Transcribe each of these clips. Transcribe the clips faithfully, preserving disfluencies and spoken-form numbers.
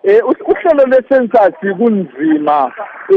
Eh uhlelo lwe-census kunzima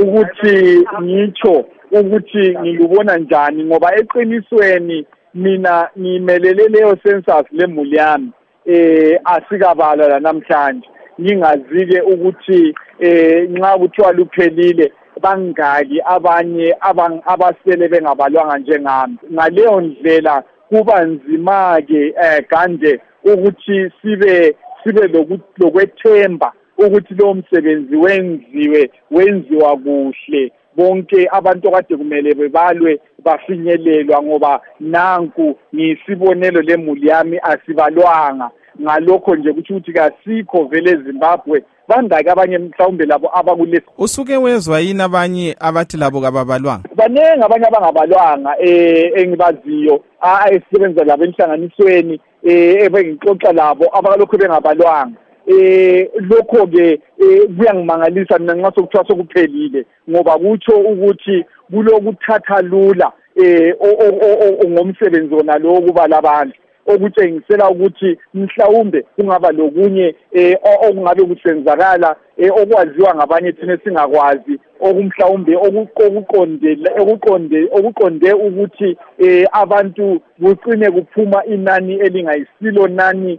ukuthi ngitsho ukuthi ngilubona njani ngoba eqinisweni mina ngimelele leyo census lemuli yami eh asikabala la namhlanje ngingazike ukuthi eh nxa kuthiwa luphelile bangaki abanye abasele bengabalwanga njengami ngaleyo ndlela kuba nzima ke eh kanje ukuthi sibe sibe lokwethemba ukuthi lo msebenzi wenziwe wenziwa kuhle bonke abantu kade kumele bebalwe bafinyelelwa ngoba nanku ngisibonelo lemuli yami asibalwanga ngalokho nje kuthi ukuthi kasikho vele eZimbabwe bangaki abanye mhlawumbe labo abakulesi. Usuke wezwa yini abanye abathi labo kababalwanga? Banenge abanye abangabalwanga eh engibaziyo ayisebenza labo enhlanganisweni eh ebengixoxa labo abalokho bengabalwanga. Eh lokho ke kuyangimangalisa mina nxa sokuthiwa sokuphelile ngoba kutsho ukuthi kulokuthatha lula eh ngomsebenzi wona lo kuba labantu okutshengisela ukuthi mhlawumbe kungaba lokunye eh okungabe kusenzakala okwaziwa ngabanye thina singakwazi okumhlawumbe okuqondele okuqonde okuqonde ukuthi eh abantu kucine kuphuma inani elingayisilo nani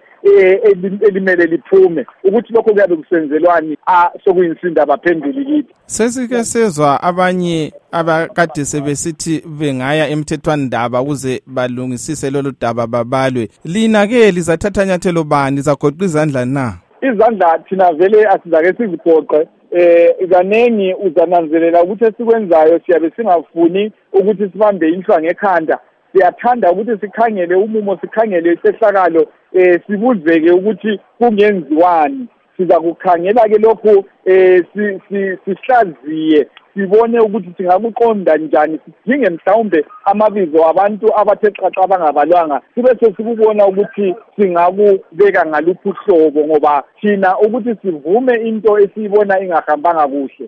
elimele liphume ukuthi lokho kuyabe kusenzelwani a sokuyinsinda abaphenduli kithi. Sesike sezwa abanye abakade sebesithi bengaya emthethwandaba ukuze balungisise lolu daba babalwe. Lina ke lizathatha nyathelo bani zagoqa izandla na? Izandla thina vele asizake sizigoqe eh kanengi uzananzelela ukuthi esikwenzayo siyabe singafuni ukuthi sibambe inhlwa ngekhanda siyathanda ukuthi sikhangele umumo sikhangele isehlakalo eh sibuzeke ukuthi kungenziwani siza kukhangela ke lokho eh sihlaziye sibone ukuthi singakuqonda njani sidinge mhlawumbe amabizo abantu abathe xaxa abangabalwanga sibe sesikubona ukuthi singakubeka ngaluphi uhlobo ngoba thina ukuthi sivume into esiyibona ingahambanga kuhle